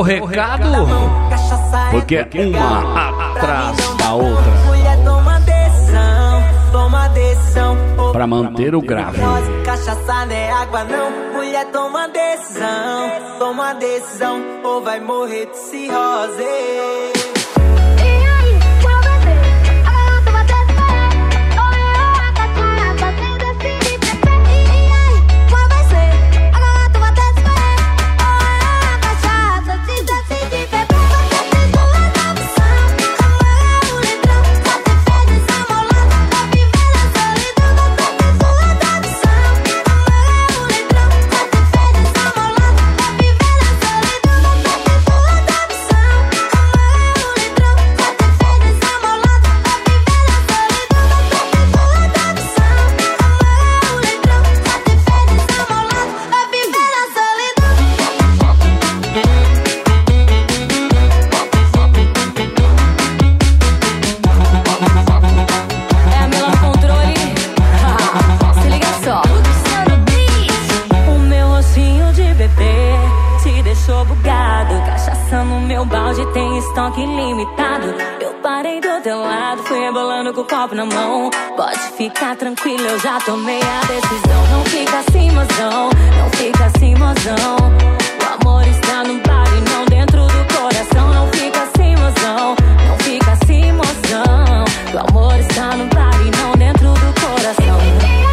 recado, porque é uma atrás da outra. Mulher, toma decisão. Pra manter o grave. Cachaça não é água não. Mulher, toma decisão. Ou vai morrer de cirrose. Tem estoque ilimitado. Eu parei do teu lado, fui rebolando com o copo na mão. Pode ficar tranquilo, eu já tomei a decisão. Não fica assim, mozão, não fica assim, mozão. O amor está no bar e não dentro do coração. Não fica assim, mozão, não fica assim, mozão. O amor está no bar e não dentro do coração.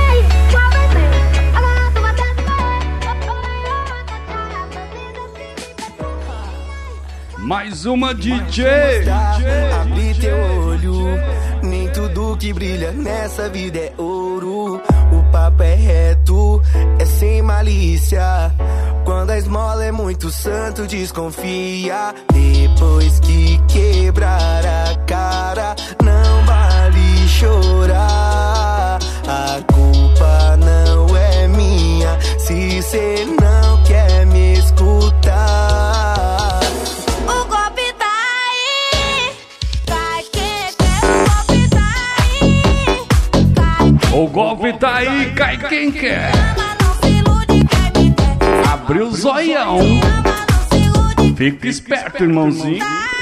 Mais uma DJ. Abre teu olho, nem tudo que brilha nessa vida é ouro. O papo é reto, é sem malícia. Quando a esmola é muito santo, desconfia. Depois que quebrar a cara, não vale chorar. A culpa não é minha, se cê não quer me escutar. O golpe tá aí, cai quem quer. Abriu o zoião. Fica esperto, irmãozinho.